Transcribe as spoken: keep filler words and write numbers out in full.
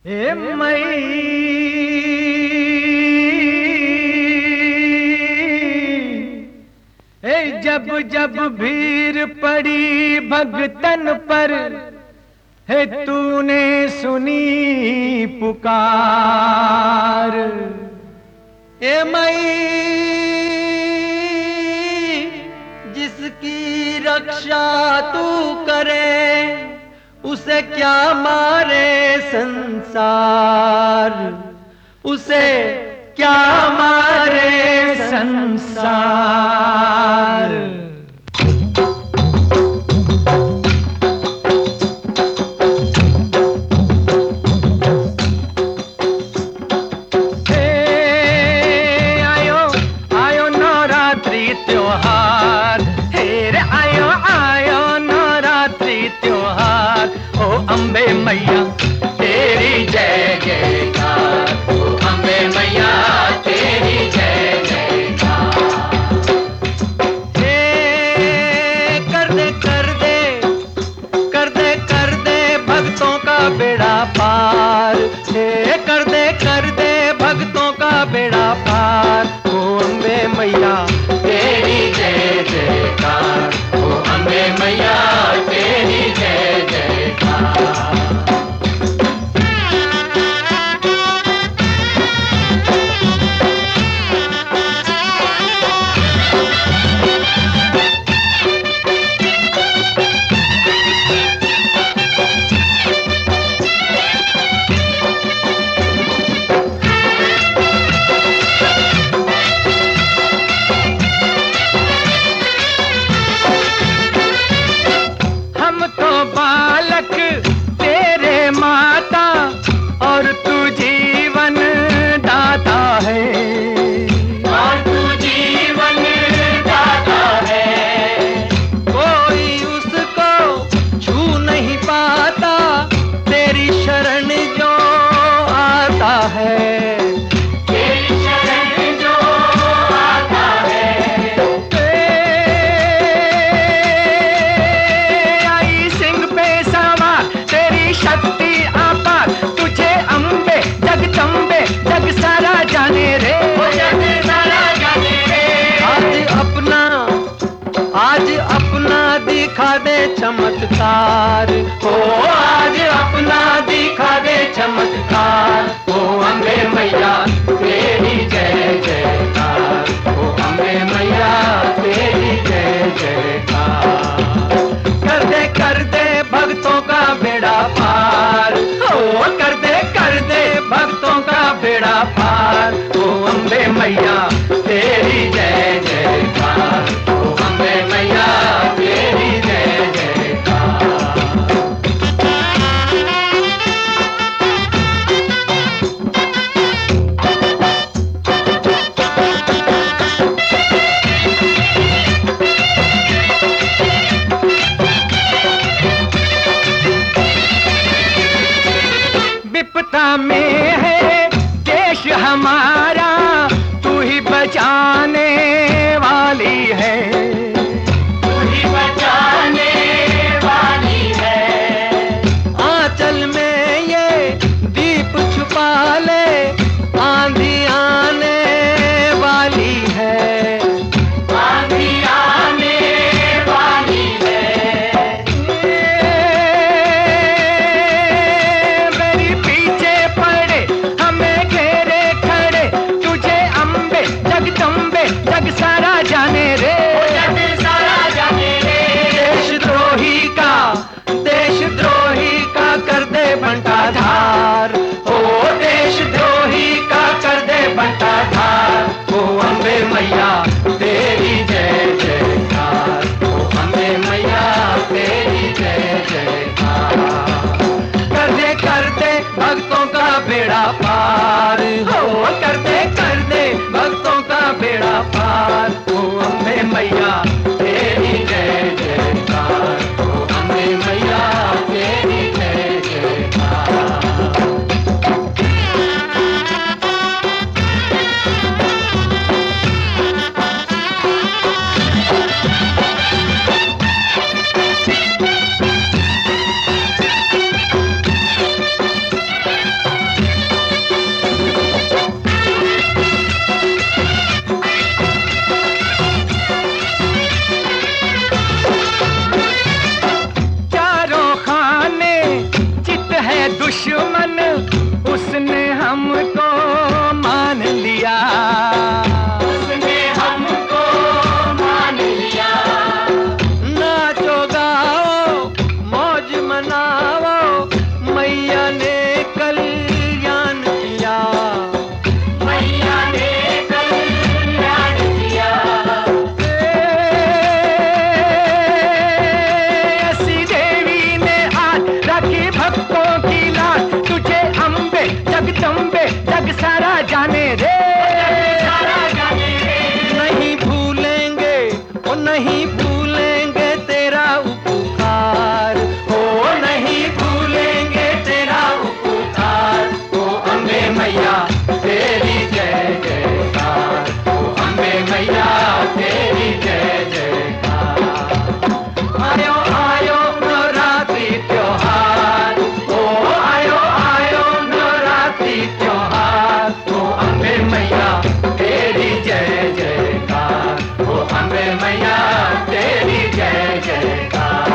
हे मई हे जब जब भीड़ पड़ी भगतन पर, हे तूने सुनी पुकार। हे मई जिसकी रक्षा तू करे, उसे क्या मारे संसार, उसे क्या मारे संसार। हे आयो आयो नवरात्रि त्योहार, हे रे आयो आयो नवरात्रि त्योहार। ओ अम्बे मैया तेरी जय जयकार, ओ अम्बे मैया तेरी जय जयकार। हे कर दे कर दे कर दे कर दे भक्तों का बेड़ा पार, हे कर दे कर दे भक्तों का बेड़ा पार। ओ अम्बे मैया तेरी जय जयकार, ओ अम्बे मैया तेरी जय जयकार। हम तो बालक तेरे माता, और तू जीवन दाता है, और तू जीवन दाता है। कोई उसको छू नहीं पाता, तेरी शरण जो आता है, तेरी शरण जो आता है। आई सिंह पे सवार तेरी शक्ति अपार, तुझे अम्बे जगदम्बे जग सारा जाने रे, जग सारा जाने रे। आज अपना आज अपना दिखा दे चमत्कार, ओ आज अपना दिखा दे चमत्कार। ओ अम्बे मैया तेरी जय जयकार, ओ अम्बे मैया तेरी जय जयकार। कर दे कर दे भक्तों का बेड़ा पार, ओ कर दे कर दे भक्तों का बेड़ा पार। ओ अम्बे मैया तेरी जय जयकार, ओ अम्बे मैया तेरी जय जयकार। विपदा में है देश हमारा, तू ही बचाने वाली है, तू ही बचाने वाली है। आंचल में ये दीप छुपा ले, आंधी आने वाली है, आंधी आने वाली है। मेरी पीछे पड़े हमें घेरे खड़े, तुझे अम्बे जगदम्बे जग सारा जाने रे, जग सारा जाने रे। देशद्रोही का देशद्रोही का कर दे बंटा धार, ओ देशद्रोही का कर दे बंटा धार। ओ अम्बे मैया तेरी जय जयकार, ओ अम्बे मैया तेरी जय जयकार। कर दे कर दे भक्तों का बेड़ा पार, हो कर दे कर दे भक्तों का बेड़ा पार। ओ अम्बे मैया तेरी जय जयकार, ओ अम्बे मैया तेरी जय जयकार। दुश्मन उसने हमको मान लिया, उसने हमको मान लिया। नाचो गाओ मौज मनाओ, मैया ने कल्याण किया, मैया ने कल्याण किया। ऐसी देवी ने आज रखी भक्तों की लाज, तुझे अम्बे जगदम्बे जग सारा जाने रे, सारा जाने रे। नहीं भूलेंगे ओ नहीं भूलेंगे तेरा उपकार, हो नहीं भूलेंगे तेरा उपकार। ओ अम्बे मैया तेरी जय जयकार, ओ अम्बे मैया तेरी जय जयकार। आयो आयो नवरात्रि त्योहार, ओ आयो आयो नवरात्रि त्योहार। ओ अम्बे मैया तेरी जय जयकार, ओ अम्बे मैया तेरी जय जयकार।